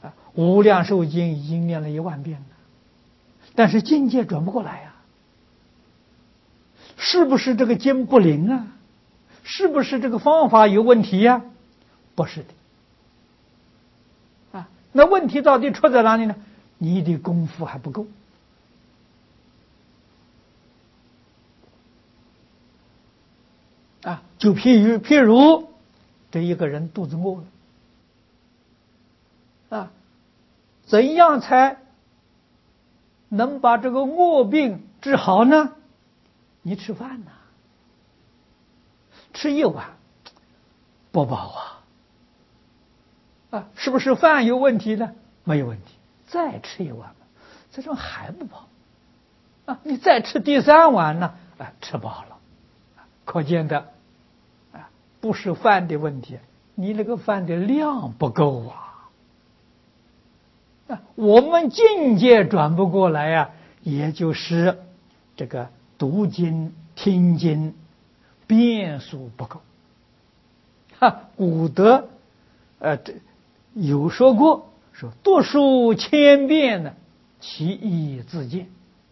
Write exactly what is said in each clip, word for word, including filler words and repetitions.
无量寿经已经念了一万遍了，但是境界转不过来啊！是不是这个经不灵啊？是不是这个方法有问题呀、啊？不是的。啊，那问题到底出在哪里呢？你的功夫还不够。啊，就譬如譬如这一个人肚子饿了，啊，怎样才能把这个饿病治好呢？你吃饭呐，吃一碗不饱啊，啊，是不是饭有问题呢？没有问题，再吃一碗，这种还不饱，啊，你再吃第三碗呢，啊，吃饱了，可见的。不是饭的问题，你那个饭的量不够啊！啊，我们境界转不过来呀、啊，也就是这个读经、听经遍数不够。哈，古德呃这有说过，说读书千遍呢，其义自见。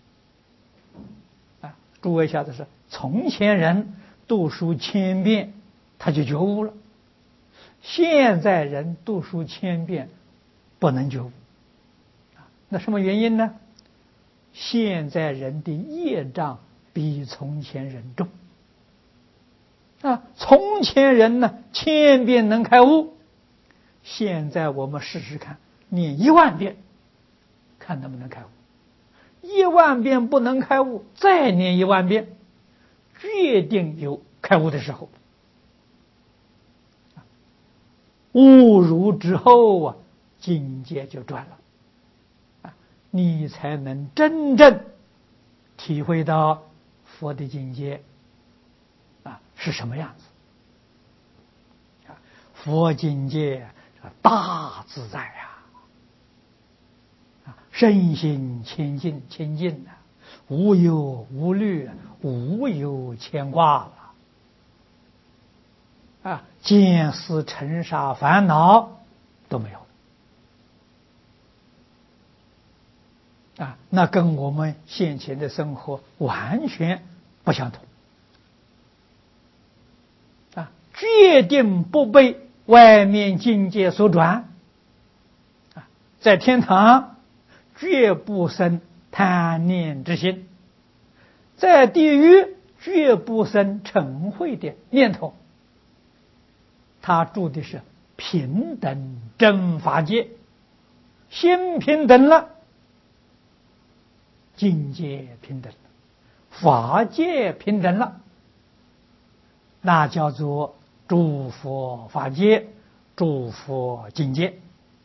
啊，诸位晓得是从前人读书千遍。他就觉悟了。现在人读书千遍不能觉悟，那什么原因呢？现在人的业障比从前人重啊！从前人呢千遍能开悟，现在我们试试看，念一万遍，看能不能开悟。一万遍不能开悟，再念一万遍，决定有开悟的时候。悟入之后啊，境界就转了，啊，你才能真正体会到佛的境界啊是什么样子。啊，佛境界大自在呀，啊，身心清净清净的，无忧无虑，无有牵挂了。啊，见思尘沙烦恼都没有啊，那跟我们现前的生活完全不相同啊，决定不被外面境界所转啊，在天堂绝不生贪念之心，在地狱绝不生嗔恚的念头。他住的是平等真法界，心平等了，境界平等了，法界平等了，那叫做诸佛法界，诸佛境界。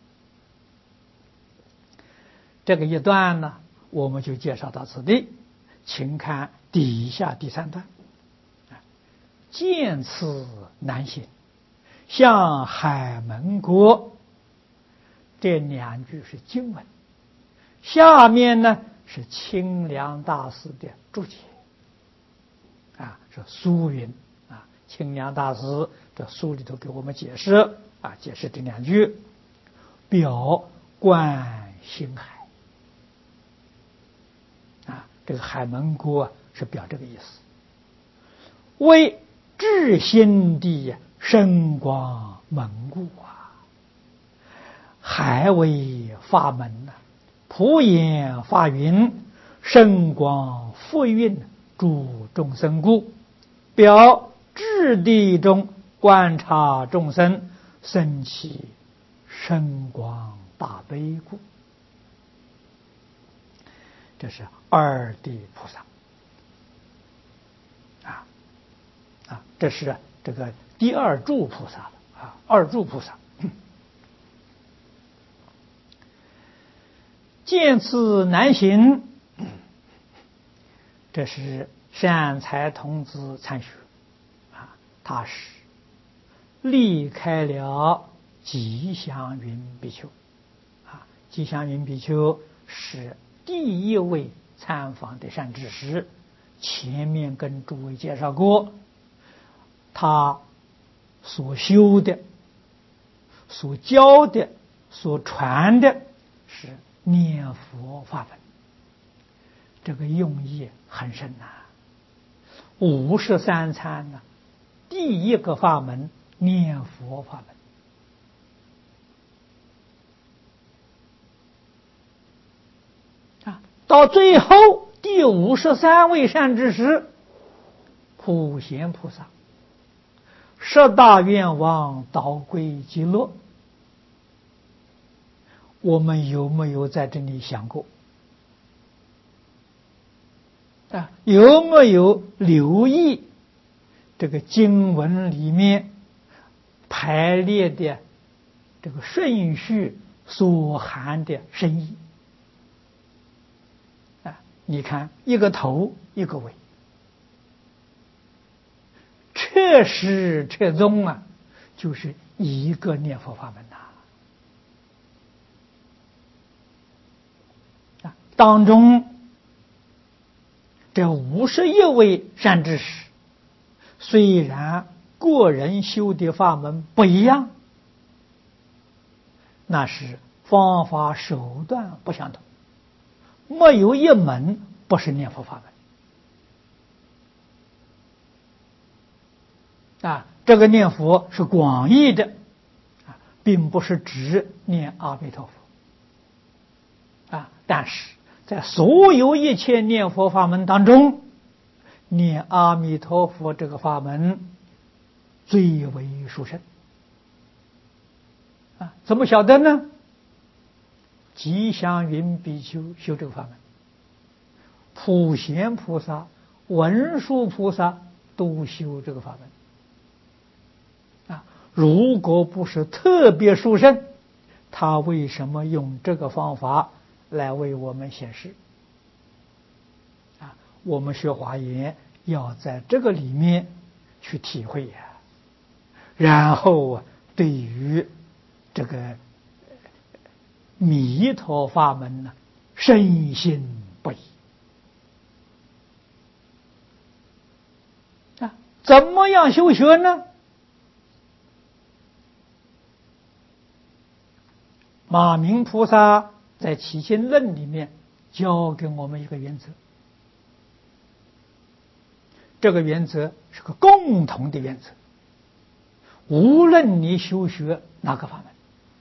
这个一段呢，我们就介绍到此地，请看底下第三段。见此难行，向海门国，这两句是经文，下面呢是清凉大师的注解啊，是苏云啊，清凉大师的书里头给我们解释啊，解释这两句，表观星海啊，这个海门国啊是表这个意思，为至心的深光门故啊，海为法门呐、啊，普眼法云，深光复运诸众生故，表智地中观察众生，生起深光大悲故。这是二地菩萨啊啊，这是这个第二住菩萨了啊，二住菩萨。见此难行，这是善财童子参学啊，他是离开了吉祥云比丘啊，吉祥云比丘是第一位参访的善知识，前面跟诸位介绍过，他所修的、所教的所传的是念佛法门，这个用意很深呐、啊。五十三参呢，第一个法门念佛法门啊，到最后第五十三位善知识普贤菩萨，十大愿望导归极乐。我们有没有在这里想过啊？有没有留意这个经文里面排列的这个顺序所含的深意啊？你看，一个头一个尾，彻始彻终啊，就是一个念佛法门呐、啊。当中这五十一位善知识，虽然个人修的法门不一样，那是方法手段不相同，没有一门不是念佛法门啊。这个念佛是广义的啊，并不是只念阿弥陀佛啊。但是在所有一切念佛法门当中，念阿弥陀佛这个法门最为殊胜啊！怎么晓得呢？吉祥云比丘修这个法门，普贤菩萨、文殊菩萨都修这个法门啊！如果不是特别殊胜，他为什么用这个方法来为我们显示？啊，我们学华严要在这个里面去体会呀、啊，然后对于这个弥陀法门呢，深信不疑啊！怎么样修学呢？马明菩萨在《起心论》里面教给我们一个原则，这个原则是个共同的原则，无论你修学哪个法门，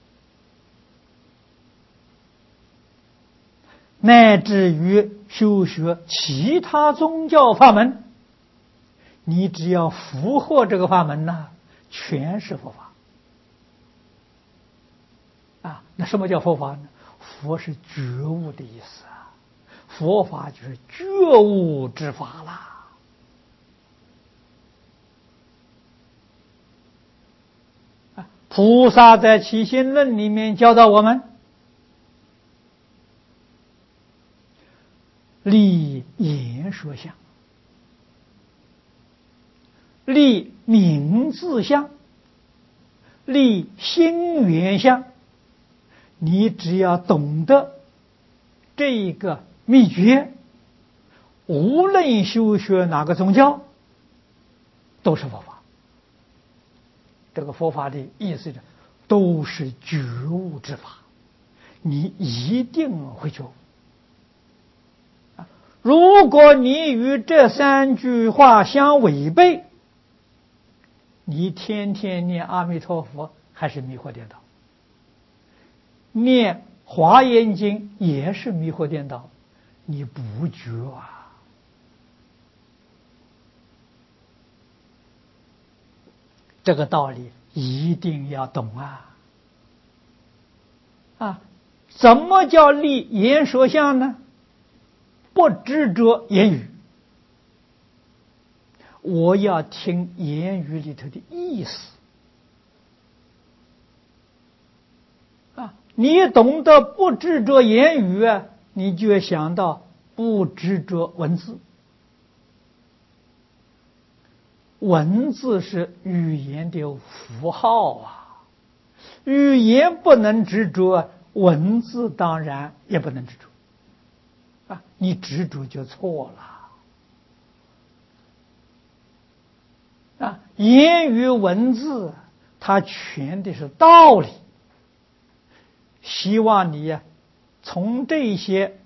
乃至于修学其他宗教法门，你只要符合这个法门呢，全是佛法啊。那什么叫佛法呢？佛是觉悟的意思啊，佛法就是觉悟之法啦。啊，菩萨在《起心论》里面教导我们，立言说相，立名字相，立心缘相。你只要懂得这一个秘诀，无论修学哪个宗教，都是佛法。这个佛法的意思是，都是觉悟之法，你一定会觉悟。如果你与这三句话相违背，你天天念阿弥陀佛还是迷惑颠倒，念华严经也是迷惑颠倒，你不觉啊！这个道理一定要懂啊！啊，怎么叫立言说相呢？不执着言语，我要听言语里头的意思啊！你懂得不执着言语啊，你就要想到不执着文字。文字是语言的符号啊，语言不能执着，文字当然也不能执着。啊，你执着就错了。啊，言语文字它全的是道理， 希望你呀，从这些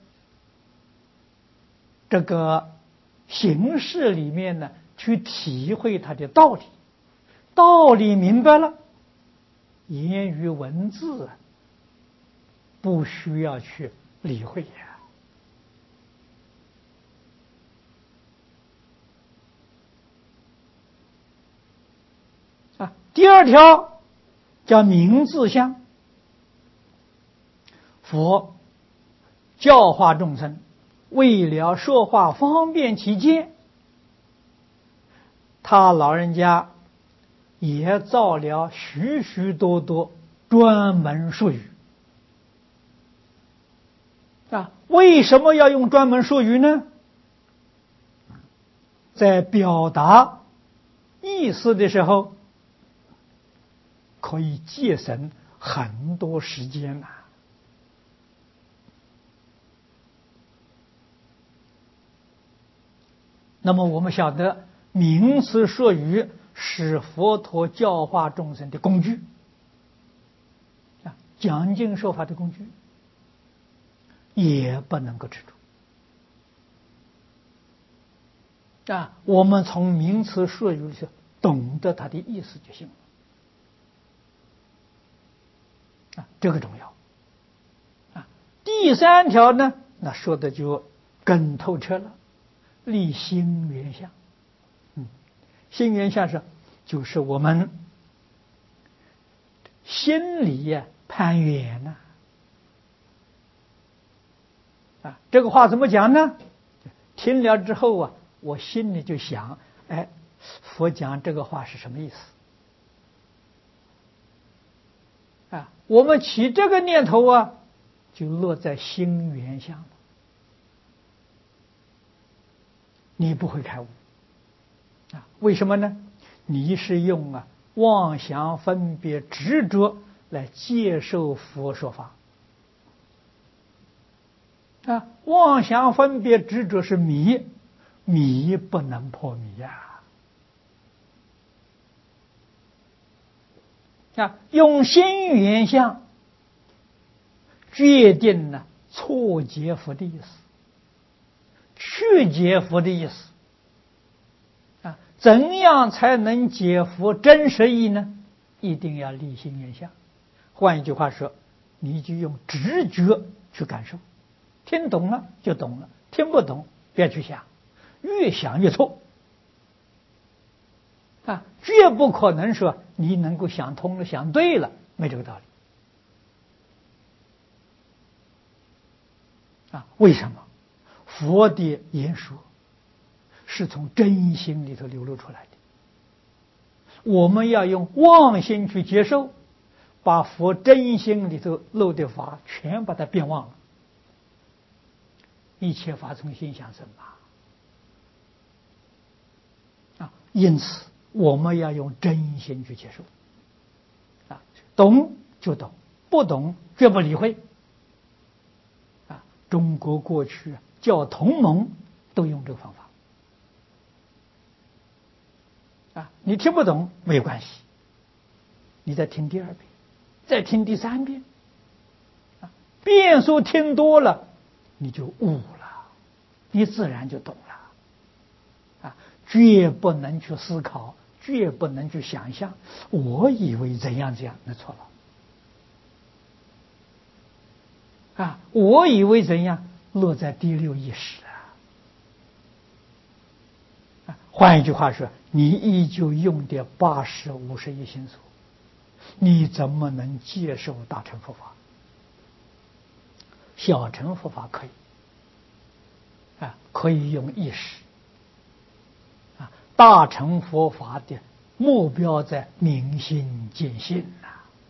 这个形式里面呢，去体会它的道理。道理明白了，言语文字不需要去理会呀。啊，第二条叫明字相。佛教化众生，为了说话方便起见，他老人家也造了许许多多专门术语啊。为什么要用专门术语呢？在表达意思的时候，可以节省很多时间呐、啊。那么我们晓得，名词说语是佛陀教化众生的工具啊，讲经说法的工具，也不能够吃住啊。我们从名词说语去懂得它的意思就行了啊，这个重要啊。第三条呢，那说的就更透彻了。立心缘相，嗯，心缘相是就是我们心里呀攀缘呐、啊，啊，这个话怎么讲呢？听了之后啊，我心里就想，哎，佛讲这个话是什么意思？啊，我们起这个念头啊，就落在心缘相了。你不会开悟啊？为什么呢？你是用啊妄想分别执着来接受佛说法啊。妄想分别执着是迷，迷不能破迷呀、啊。啊，用心缘相决定了错解佛的意思，去解佛的意思啊。怎样才能解佛真实义呢？一定要立心缘相。换一句话说，你就用直觉去感受，听懂了就懂了，听不懂别去想，越想越错啊！绝不可能说你能够想通了想对了，没这个道理啊。为什么？佛的言说是从真心里头流露出来的，我们要用妄心去接受，把佛真心里头漏的法全把它变忘了。一切法从心想生嘛，啊，因此我们要用真心去接受，啊，懂就懂，不懂绝不理会，啊，中国过去教同盟都用这个方法，啊，你听不懂没有关系，你再听第二遍，再听第三遍，啊，遍数听多了，你就悟了，你自然就懂了。啊，绝不能去思考，绝不能去想象。我以为怎样怎样，那错了。啊，我以为怎样，落在第六意识啊。啊，换一句话说，你依旧用的八十五十一心所，你怎么能接受大乘佛法？小乘佛法可以，啊，可以用意识。大乘佛法的目标在明心见性呐、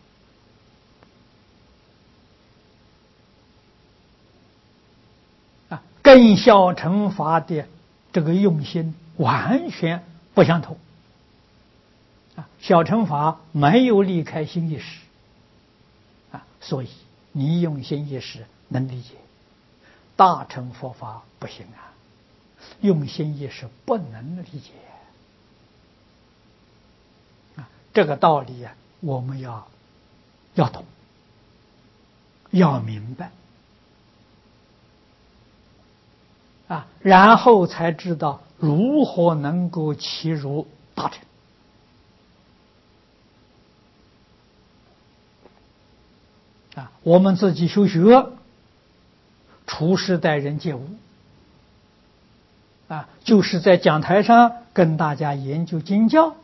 啊，啊，跟小乘法的这个用心完全不相同。啊，小乘法没有离开心意识，啊，所以你用心意识能理解，大乘佛法不行啊，用心意识不能理解。这个道理啊，我们要要懂， 要明白啊，然后才知道如何能够契入大乘。啊，我们自己修学，处事待人接物，啊，就是在讲台上跟大家研究经教，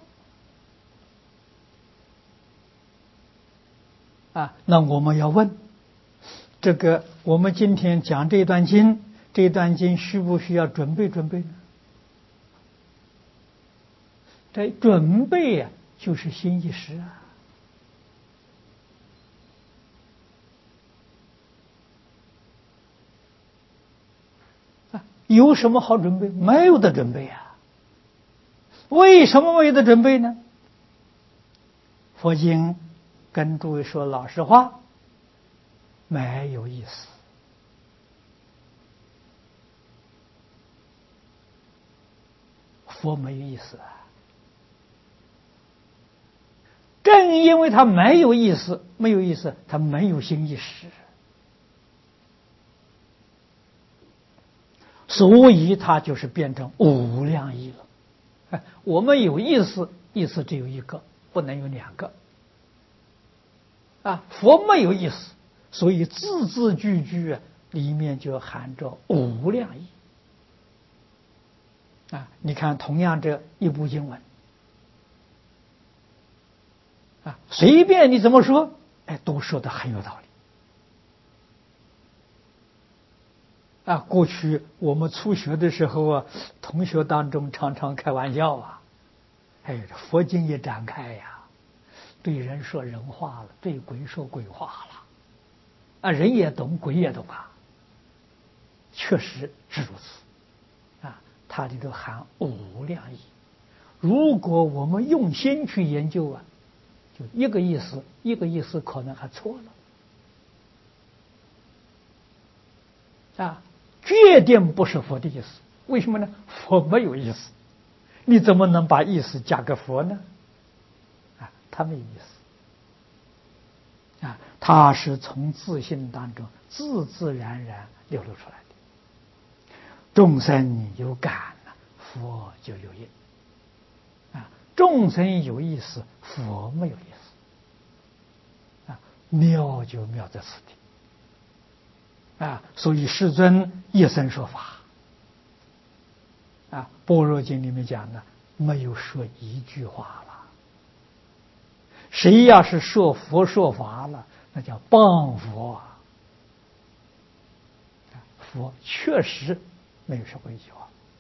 啊，那我们要问，这个我们今天讲这段经，这段经需不需要准备准备呢？这准备呀、啊，就是心意识啊。有什么好准备？没有的准备啊！为什么没有的准备呢？佛经跟诸位说老实话，没有意思。佛没有意思啊！正因为他没有意思，没有意思，他没有心意识。所以它就是变成无量义了。我们有意思，意思只有一个，不能有两个。啊，佛没有意思，所以字字句句啊里面就含着无量义。啊，你看，同样这一部经文，啊，随便你怎么说，哎，都说的很有道理。啊，过去我们初学的时候啊，同学当中常常开玩笑啊，哎，佛经一展开呀，对人说人话了，对鬼说鬼话了，啊，人也懂，鬼也懂啊，确实是如此，啊，它里头含无量义。如果我们用心去研究啊，就一个意思，一个意思可能还错了，啊。决定不是佛的意思，为什么呢？佛没有意思，你怎么能把意思加给佛呢？啊，他没有意思，啊，他是从自信当中自自然然流露出来的。众生有感了，佛就有应。啊，众生有意思，佛没有意思。啊，妙就妙在此地。啊，所以世尊一生说法，啊，《般若经》里面讲的，没有说一句话了。谁要是说佛说法了，那叫谤佛。佛确实没有说过一句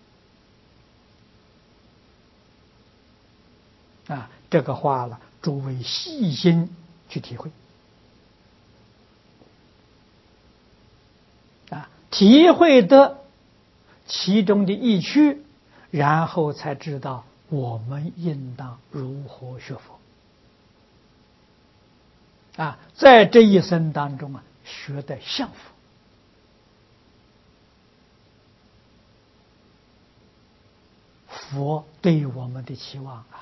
话。啊，这个话了，诸位细心去体会。啊，体会得其中的意趣，然后才知道我们应当如何学佛。啊，在这一生当中啊，学得像佛。佛对我们的期望啊，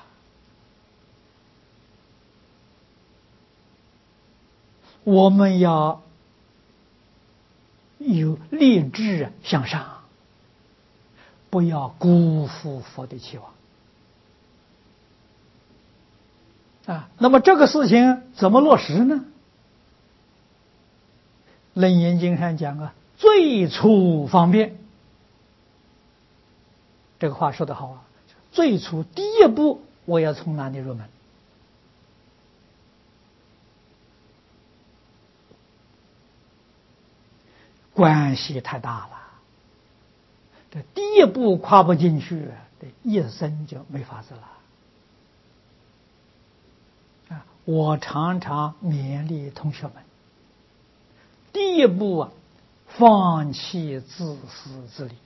我们要有立志向上，不要辜负佛的期望啊。那么这个事情怎么落实呢？楞严经上讲啊，最初方便。这个话说得好啊，最初第一步我要从哪里入门？关系太大了，这第一步跨不进去，这一生就没法子了。啊，我常常勉励同学们，第一步啊，放弃自私自利。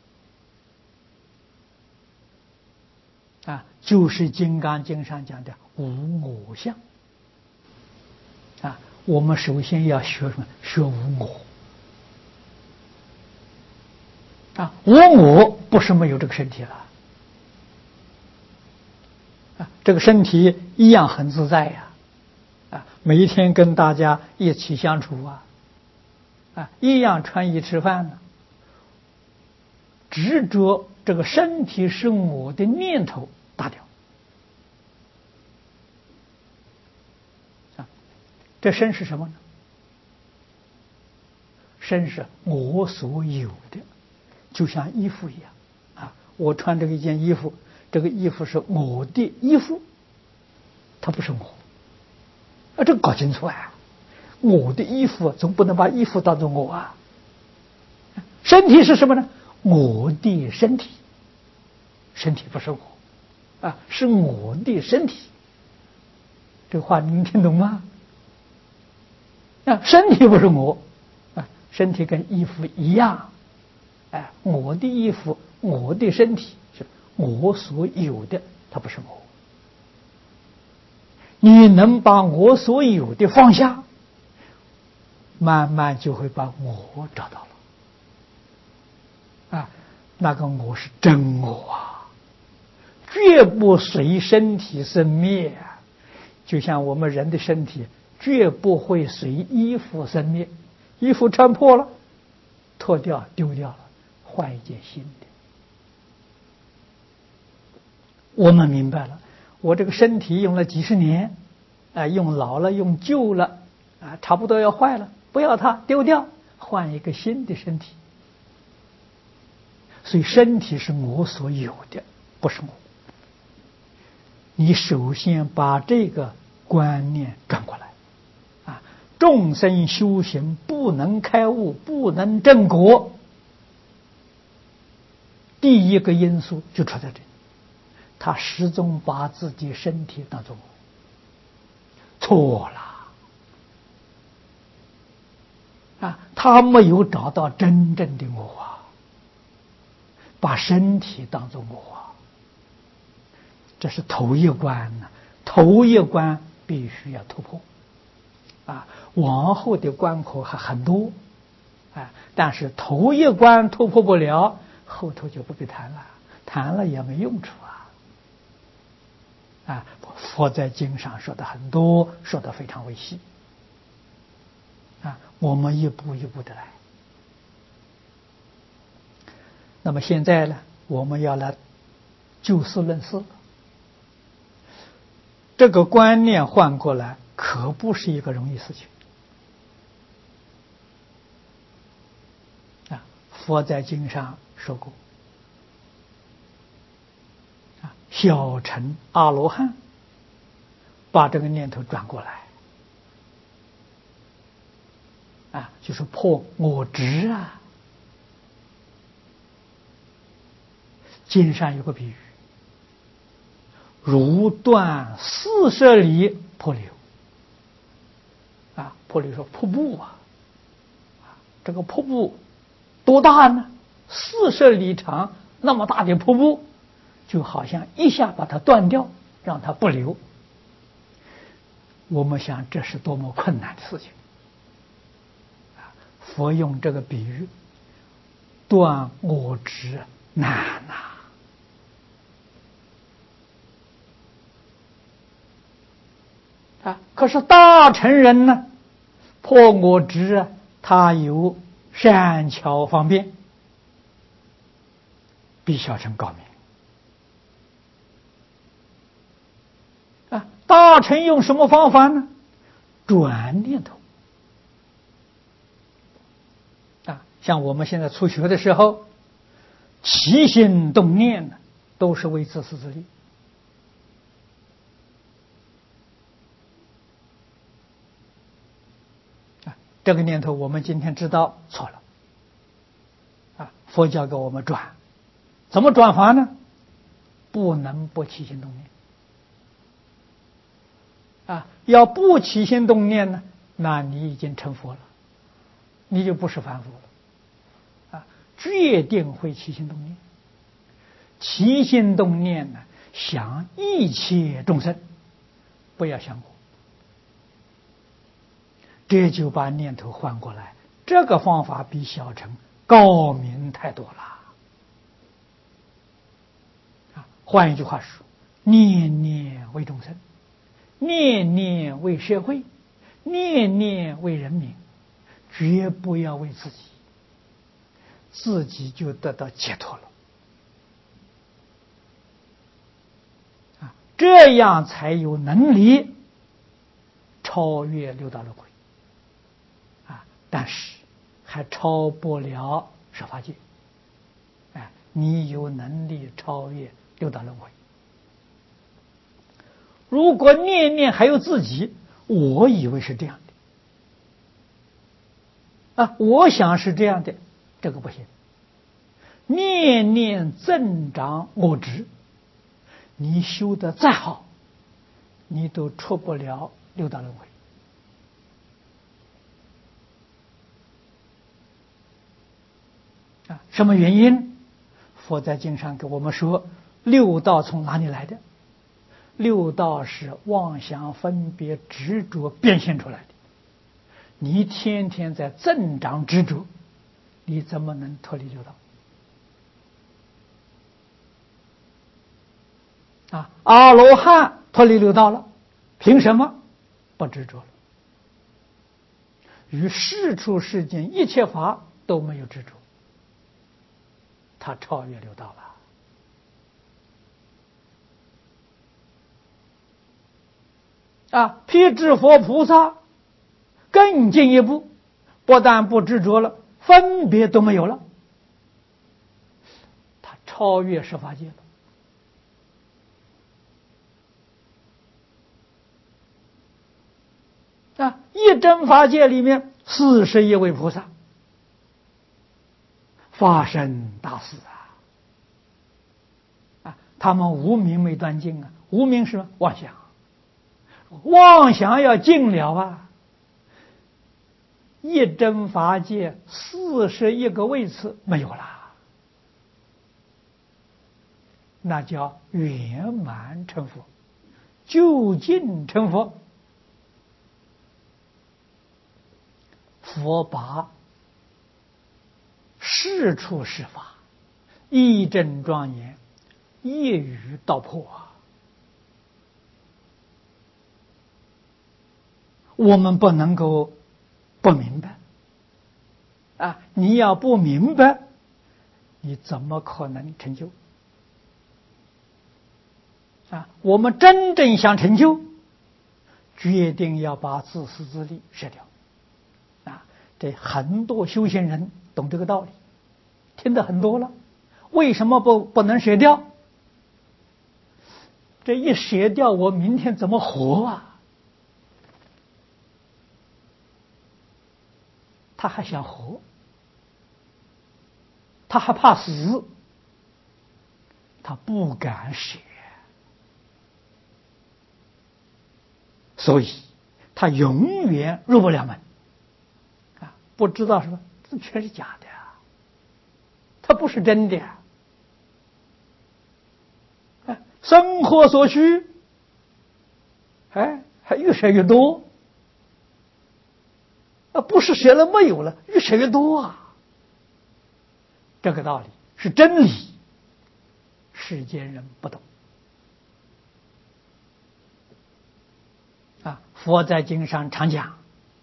啊，就是《金刚经》上讲的无我相。啊，我们首先要学什么？学无我。啊，无我不是没有这个身体了。啊，这个身体一样很自在呀。啊，每一天跟大家一起相处啊， 啊，一样穿衣吃饭呢，执着这个身体是我的念头打掉。啊，这身是什么呢？身是我所有的，就像衣服一样啊，我穿这个一件衣服，这个衣服是我的衣服，它不是我啊，这个搞清楚啊！我的衣服总不能把衣服当作我啊。身体是什么呢？我的身体，身体不是我啊，是我的身体。这话您听懂吗？啊，身体不是我啊，身体跟衣服一样，哎，我的衣服，我的身体是我所有的，它不是我。你能把我所有的放下，慢慢就会把我找到了。啊，那个我是真我啊，绝不随身体生灭啊。就像我们人的身体，绝不会随衣服生灭。衣服穿破了，脱掉丢掉了，换一件新的。我们明白了，我这个身体用了几十年，啊，用老了，用旧了，啊，差不多要坏了，不要它，丢掉，换一个新的身体。所以身体是我所有的，不是我。你首先把这个观念转过来，啊，众生修行不能开悟，不能正果，第一个因素就出在这里，他始终把自己身体当作我，错了啊！他没有找到真正的我啊，把身体当作我啊，这是头一关呢、啊，头一关必须要突破啊！往后的关口还很多啊，但是头一关突破不了，后头就不必谈了，谈了也没用处啊！啊，佛在经上说的很多，说的非常微细啊，我们一步一步的来。那么现在呢，我们要来就事论事。这个观念换过来，可不是一个容易事情啊！佛在经上说过，啊，小乘阿罗汉把这个念头转过来，啊，就是破我执啊。经上有个比喻，如断四十里瀑流啊，瀑流说瀑布啊，这个瀑布多大呢？四十里长，那么大的瀑布，就好像一下把它断掉，让它不流。我们想这是多么困难的事情啊！佛用这个比喻，断我执难呐。啊！可是大乘人呢，破我执啊，他有善巧方便，比小乘高明。啊！大乘用什么方法呢？转念头。啊！像我们现在初学的时候，起心动念呢，都是为自私自利。这个念头我们今天知道错了啊！佛教给我们转，怎么转法呢？不能不起心动念啊！要不起心动念呢，那你已经成佛了，你就不是凡夫了啊！决定会起心动念，起心动念呢，想一切众生，不要想我。这就把念头换过来，这个方法比小乘高明太多了。啊，换一句话说，念念为众生，念念为社会，念念为人民， 绝不要为自己，自己就得到解脱了。啊，这样才有能力超越六道轮回。啊，但是还超不了十法界。哎，你有能力超越六道轮回。如果念念还有自己，我以为是这样的啊，我想是这样的，这个不行。念念增长我执，你修得再好，你都出不了六道轮回。啊，什么原因？佛在经上给我们说，六道从哪里来的？六道是妄想分别执着变现出来的。你天天在增长执着，你怎么能脱离六道？啊，阿罗汉脱离六道了，凭什么？不执着了，与世出世间一切法都没有执着，他超越六道了。啊，辟支佛菩萨更进一步，不但不执着了，分别都没有了，他超越十法界了。啊，一真法界里面四十一位菩萨发生大事啊！啊，他们无明没断尽啊，无明是妄想，妄想要尽了啊！一真法界四十一个位次没有了，那叫圆满成佛，究竟成佛。佛把世出世法一真庄严一语道破啊！我们不能够不明白啊！你要不明白，你怎么可能成就啊？我们真正想成就，决定要把自私自利舍掉啊！这很多修行人懂这个道理，听得很多了，为什么不不能舍掉？这一舍掉，我明天怎么活啊？他还想活，他还怕死，他不敢舍，所以他永远入不了门啊！不知道什么，这全是假的啊，它不是真的啊！啊，生活所需，哎，还越舍越多啊！不是舍了没有了，越舍越多啊！这个道理是真理，世间人不懂啊！佛在经上常讲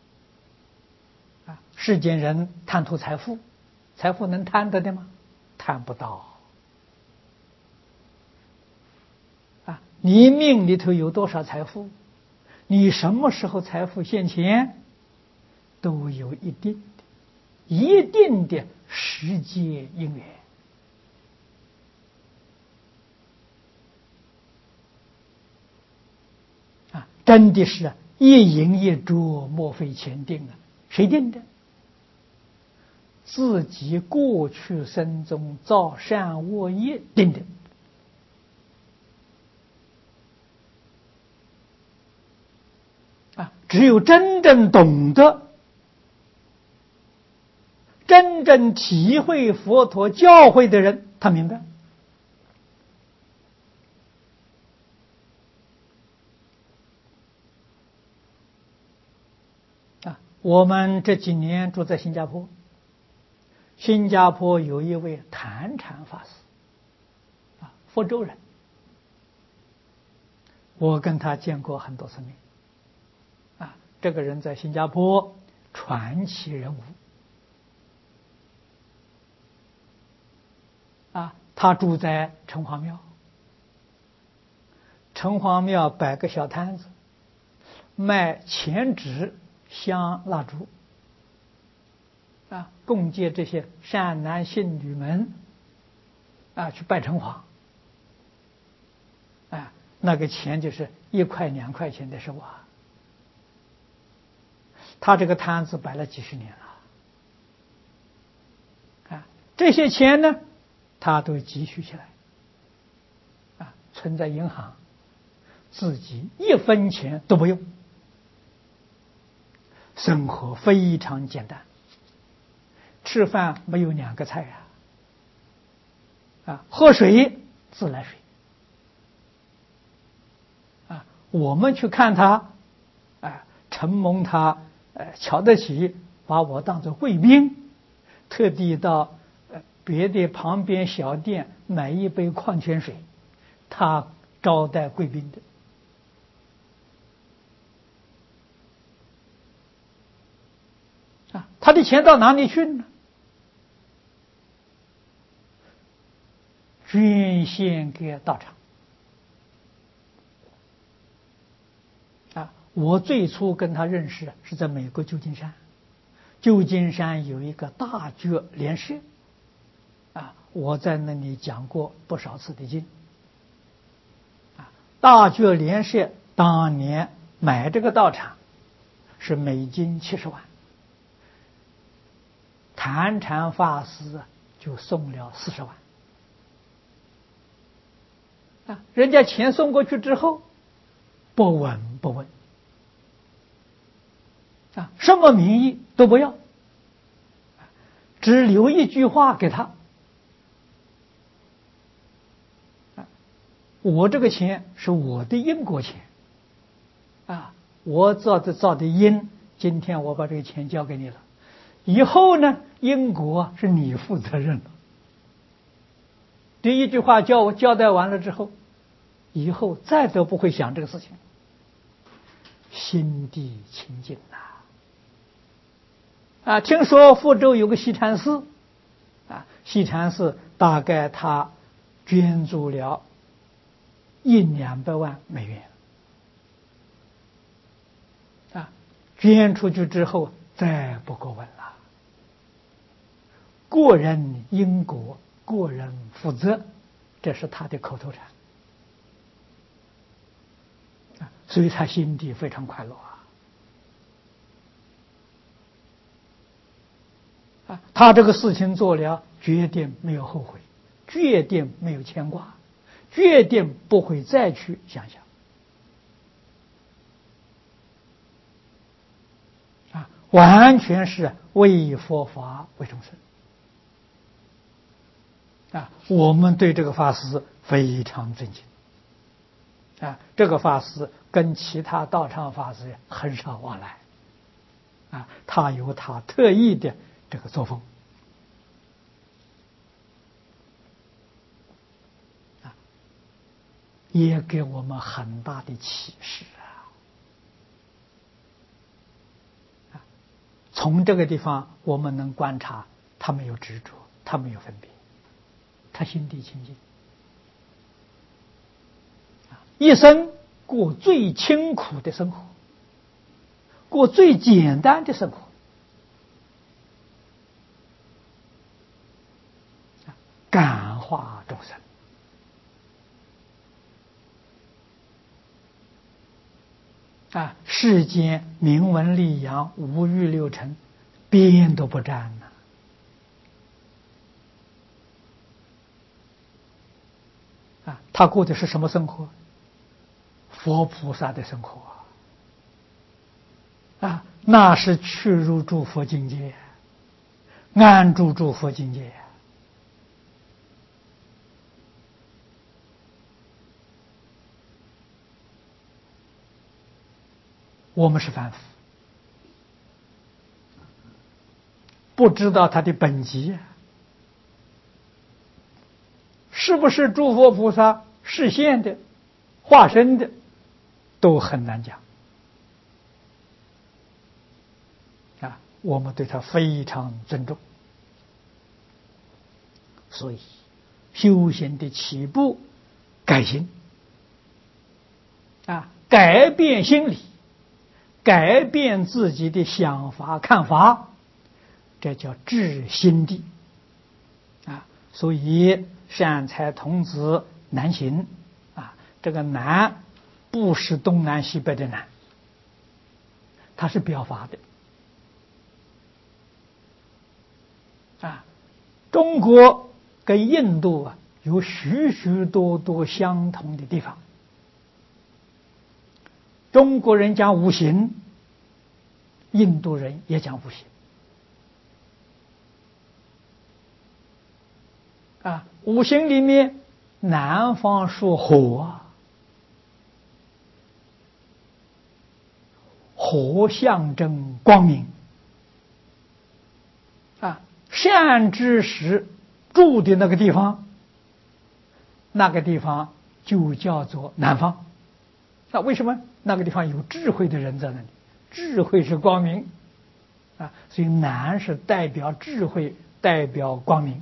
啊，世间人贪图财富，财富能贪得的吗？贪不到啊！你命里头有多少财富，你什么时候财富现前，都有一定的、一定的时间因缘啊！真的是一饮一啄，莫非前定啊！谁定的？自己过去生中造善恶业定的。啊，只有真正懂得、真正体会佛陀教诲的人，他明白。啊，我们这几年住在新加坡，新加坡有一位坛禅法师，啊，福州人，我跟他见过很多次面。啊，这个人在新加坡传奇人物啊，他住在城隍庙，城隍庙摆个小摊子，卖钱纸、香、蜡烛啊，供接这些善男信女们啊去拜城隍。啊，那个钱就是一块两块钱的收啊。他这个摊子摆了几十年了，啊，这些钱呢，他都积蓄起来，啊，存在银行，自己一分钱都不用，生活非常简单，吃饭没有两个菜呀，啊，喝水自来水。啊，我们去看他，啊，承蒙他，呃，瞧得起，把我当作贵宾，特地到呃别的旁边小店买一杯矿泉水，他招待贵宾的。啊，他的钱到哪里去呢？捐献给道场。啊，我最初跟他认识是在美国旧金山，旧金山有一个大觉莲社，啊，我在那里讲过不少次的经。啊，大觉莲社当年买这个道场是美金七十万，谭禅法师就送了四十万。啊，人家钱送过去之后，不闻不问，啊，什么名义都不要，只留一句话给他：啊，我这个钱是我的因果钱，啊，我造的造的因，今天我把这个钱交给你了，以后呢，因果是你负责任了。第一句话交我交代完了之后，以后再都不会想这个事情，心地清净呐。啊，听说福州有个西禅寺，啊，西禅寺大概他捐助了一两百万美元，啊，捐出去之后再不过问了。个人因果，个人负责，这是他的口头禅。所以他心地非常快乐啊！啊，他这个事情做了，决定没有后悔，决定没有牵挂，决定不会再去想想。啊，完全是为佛法为众生。啊，我们对这个法师非常尊敬。啊，这个法师跟其他道场法师很少往来，啊，他有他特异的这个作风，啊，也给我们很大的启示啊！啊，从这个地方我们能观察，他没有执着，他没有分别，他心地清净。一生过最清苦的生活，过最简单的生活，感化众生。啊，世间名闻利养、五欲六尘，边都不沾呢。啊，他过的是什么生活？佛菩萨的生活啊，那是去入诸佛境界，安住诸佛境界。我们是凡夫，不知道他的本质，是不是诸佛菩萨示现的、化身的，都很难讲。啊， 我们对他非常尊重。所以修行的起步，改心啊，改变心理，改变自己的想法看法，这叫治心地啊。所以善财童子难行啊，这个难不是东南西北的难，它是表法的啊。中国跟印度啊有许许多多相同的地方。中国人讲五行，印度人也讲五行啊。五行里面，南方属火啊，火象征光明啊。善知识住的那个地方，那个地方就叫做南方。那为什么？那个地方有智慧的人在那里，智慧是光明啊，所以南是代表智慧，代表光明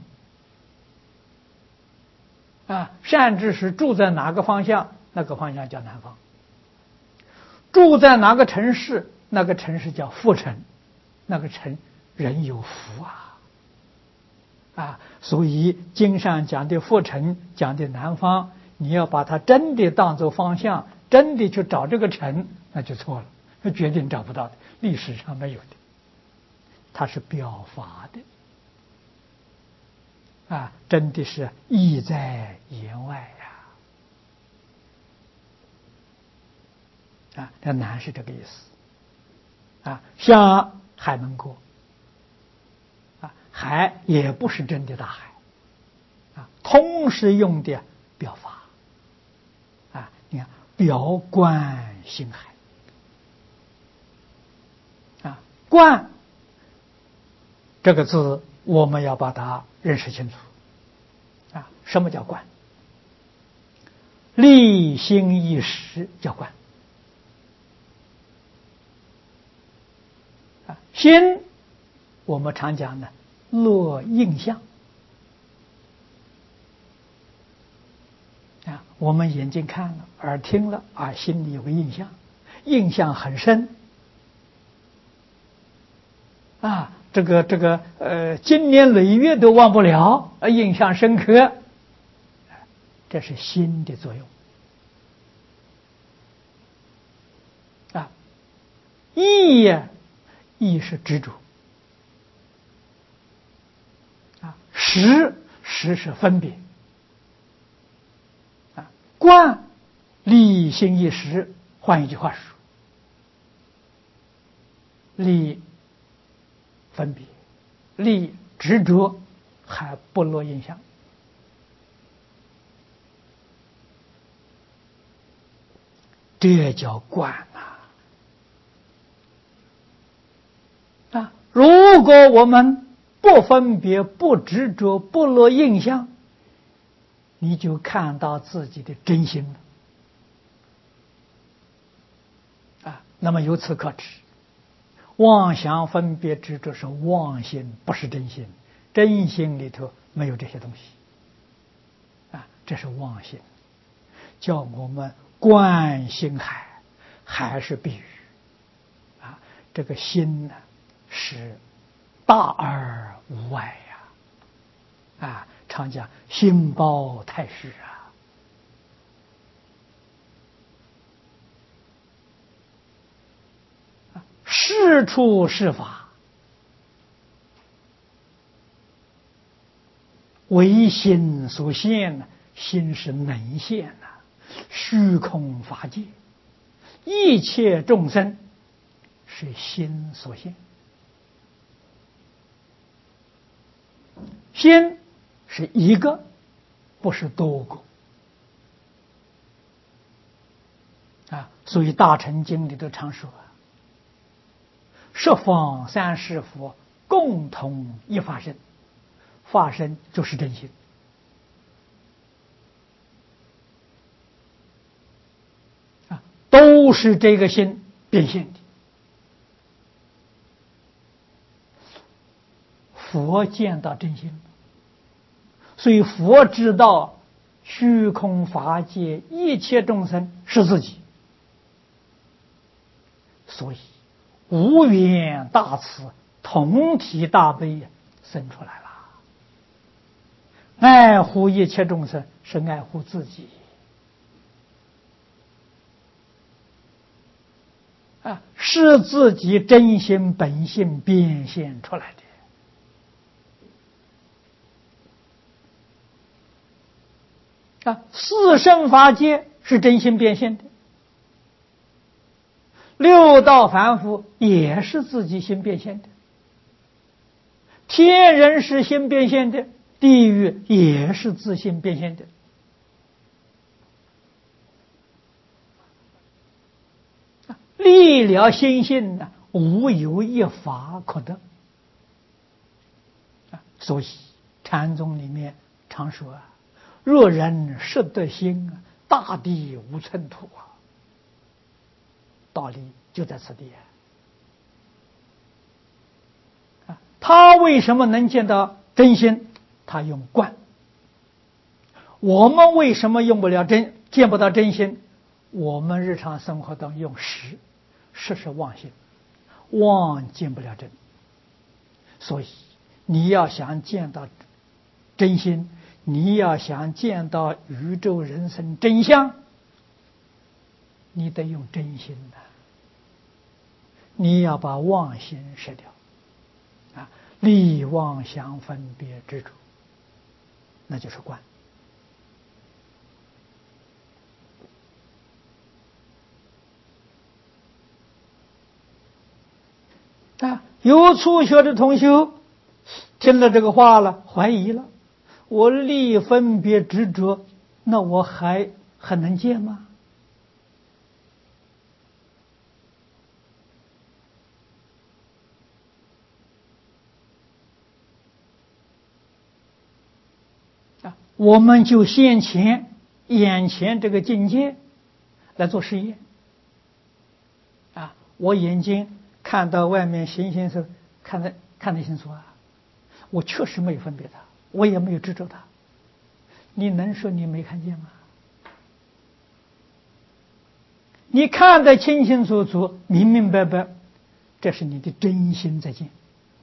啊。善知识住在哪个方向，那个方向叫南方。住在哪个城市，那个城市叫富城，那个城人有福啊啊。所以经上讲的富城，讲的南方，你要把它真的当作方向，真的去找这个城，那就错了，那决定找不到的，历史上没有的，它是表法的啊，真的是意在言外呀啊，这南是这个意思啊。像海门国啊，海也不是真的大海啊，同时用的表法啊，你看表观星海啊，观这个字我们要把它认识清楚啊。什么叫观？立心一时叫观啊。心我们常讲的落印象啊，我们眼睛看了，耳听了啊，心里有个印象，印象很深啊，这个这个呃，经年累月都忘不了，啊，印象深刻，这是心的作用啊。意呀，意是执着啊，识识是分别啊，观立心一时。换一句话说，立分别，立执着，还不落印象，这叫观啊！啊，如果我们不分别、不执着、不落印象，你就看到自己的真心了啊。那么由此可知，妄想分别执着是妄心，不是真心。真心里头没有这些东西啊，这是妄心。叫我们观心海，还是比喻啊。这个心呢，是大而无外呀啊，常讲心包太虚啊。事处是法，唯心所现呢，心是能现呐、啊，虚空法界，一切众生是心所现。心是一个，不是多个啊。所以大乘经里头常说啊，十方三世佛共同一法身，法身就是真心啊，都是这个心变现的佛见到真心，所以佛知道虚空法界一切众生是自己，所以无缘大慈，同体大悲生出来了。爱护一切众生是爱护自己啊，是自己真心本性变现出来的啊。四圣法界是真心变现的，六道凡夫也是自己心变现的，天人是心变现的，地狱也是自性变现的。立了心性呢，无有一法可得。所以禅宗里面常说啊，若人识得心，大地无寸土啊。道理就在此地啊。他为什么能见到真心？他用观。我们为什么用不了真，见不到真心？我们日常生活当中用识，识是妄心，妄见不了真。所以你要想见到真心，你要想见到宇宙人生真相，你得用真心的，你要把妄心舍掉啊，离妄想分别执着，那就是观啊。有初学的同修听了这个话了，怀疑了，我离分别执着，那我还还能见吗？啊，我们就现前眼前这个境界来做实验啊。我眼睛看到外面形形色，看得看得清楚啊，我确实没有分别它，我也没有执着它，你能说你没看见吗？你看得清清楚楚，明明白白，这是你的真心在见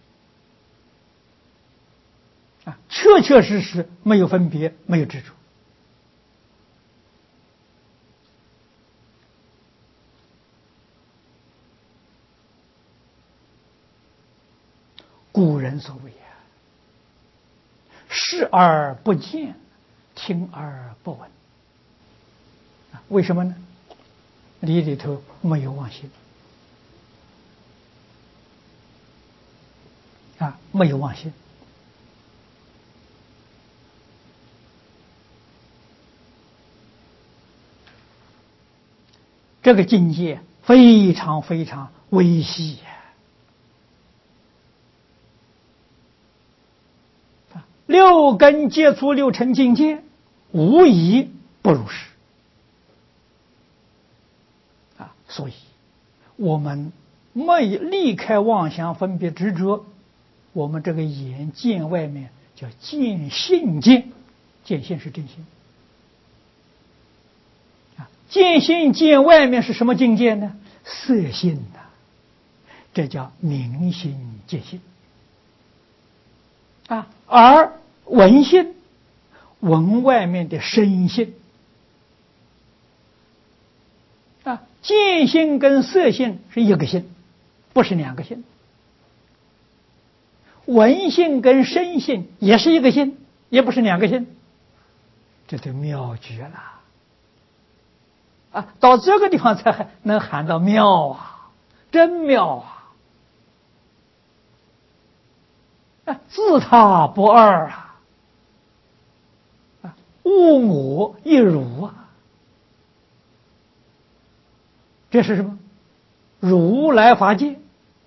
啊，确确实实没有分别，没有执着。古人所谓啊，视而不见，听而不闻。为什么呢？你里头没有妄心啊，没有妄心。这个境界非常非常微细呀。六根接触六尘境界，无一不如是啊。所以我们没离开妄想分别执着，我们这个眼见外面叫见性见，见性是真心啊。见性见外面是什么境界呢？色性的，这叫明心见性啊。而闻性，闻外面的声性啊。见性跟色性是一个性，不是两个性。闻性跟声性也是一个性，也不是两个性。这就妙绝了啊！到这个地方才能喊到妙啊，真妙啊！啊，自他不二啊，啊，无我一如啊。这是什么？如来法界，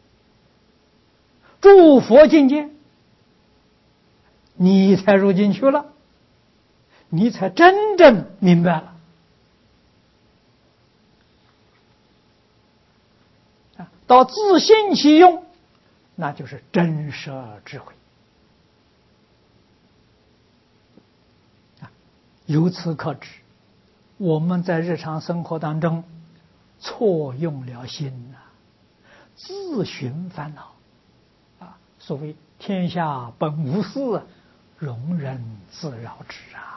诸佛境界，你才入进去了，你才真正明白了啊！到自性其用，那就是真实智慧由此可知，我们在日常生活当中错用了心呐、啊，自寻烦恼啊。所谓天下本无事，庸人自扰之啊。